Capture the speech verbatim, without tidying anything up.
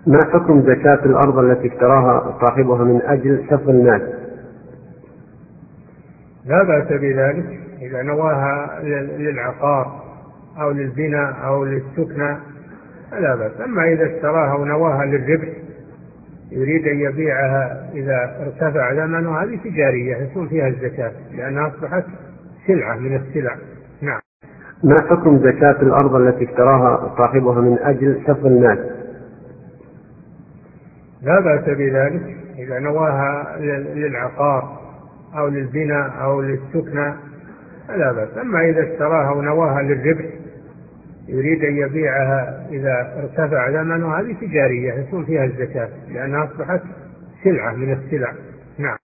ما حكم زكاة الأرض التي اشتراها صاحبها من أجل حفظ المال؟ لا بأس بذلك إذا نواها للعقار أو للبناء أو للسكنى لا بأس. أما إذا اشتراها ونواها للربح يريد أن يبيعها إذا ارتفع ثمنها، هذه تجارية يكون فيها الزكاة لأنها أصبحت سلعة من السلع. نعم. ما حكم زكاة الأرض التي اشتراها صاحبها من أجل حفظ المال؟ لا بأس بذلك إذا نواها للعقار أو للبناء أو للسكنى لا بأس. أما إذا اشتراها ونواها للربح يريد أن يبيعها إذا ارتفع ثمنها، هذه تجارية يكون فيها الزكاة لأنها أصبحت سلعة من السلع. نعم.